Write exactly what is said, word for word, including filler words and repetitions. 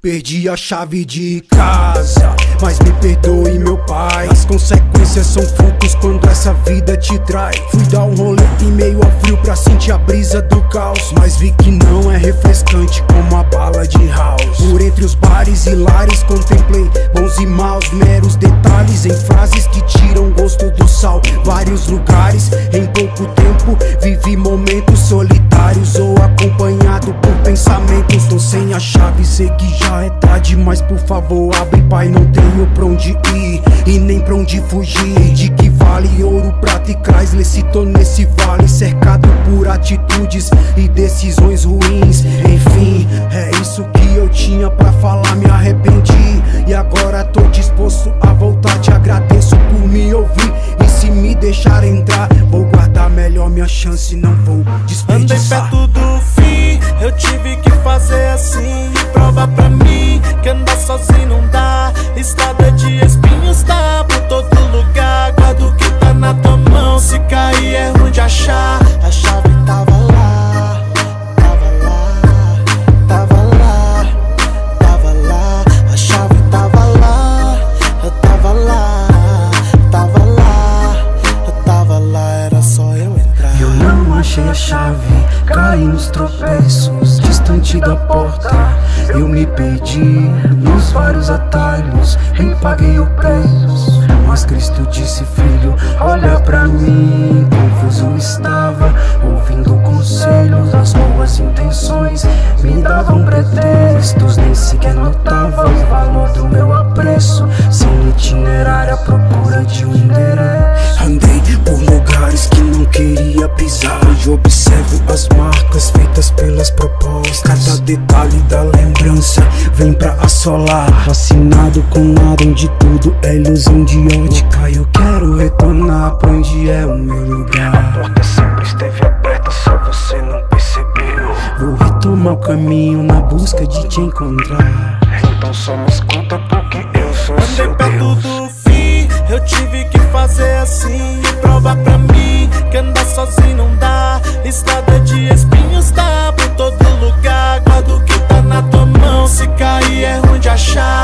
Perdi a chave de casa, mas me perdoe meu pai. As consequências são frutos quando essa vida te trai. Fui dar um rolê em meio ao frio pra sentir a brisa do caos, mas vi que não é refrescante como a bala de house. Por entre os bares e lares contemplei bons e maus, meros detalhes em frases que tiram gosto do sal. Vários lugares, em pouco tempo, vivi momentos solitários ou acompanhado por pensamentos. Tô sem a chave, sei que já é tarde, mas por favor abre, pai, não tenho pra onde ir e nem pra onde fugir. De que vale ouro, prata e Chrysler se tô nesse vale, cercado por atitudes e decisões ruins. Enfim, é isso que eu tinha pra falar, me arrependi e agora tô disposto a voltar. Te agradeço por me ouvir e se me deixar entrar, vou guardar melhor minha chance, não vou desperdiçar. Andei perto do fim, eu tive que fazer assim. Prova pra mim que andar sozinho não dá. Estrada de espinhos tá por todo lugar. Guarda o que tá na tua mão, se cair é ruim de achar. A chave tava lá, tava lá, tava lá, tava lá. A chave tava lá, eu tava lá, tava lá, eu tava lá, era só eu entrar. Eu não achei a chave, caí nos tropeços, distante da porta. Eu me perdi nos vários atalhos, nem paguei o preço, mas Cristo disse: filho, olha pra mim. Confuso estava, ouvindo conselhos, as boas intenções me davam pretextos, nem sequer notava o valor do meu apreço. Sem itinerário à procura de um endereço, andei por lugares que não queria pisar. Hoje observo as marcas feitas pelas propostas, cada detalhe da lembrança vem pra assolar. Vacinado com nada, onde tudo é ilusão de ótica. Eu quero retornar pra onde é o meu lugar. A porta sempre esteve aberta, só você não percebeu. Vou retomar o caminho na busca de te encontrar. Então somos conta porque eu sou Andei seu perto Deus. do fim, eu tive que fazer assim. Prova pra mim que andar sozinho não dá. Estrada de espinhos tá por todo lugar. Guarda o que tá na tua mão, se cair é ruim de achar.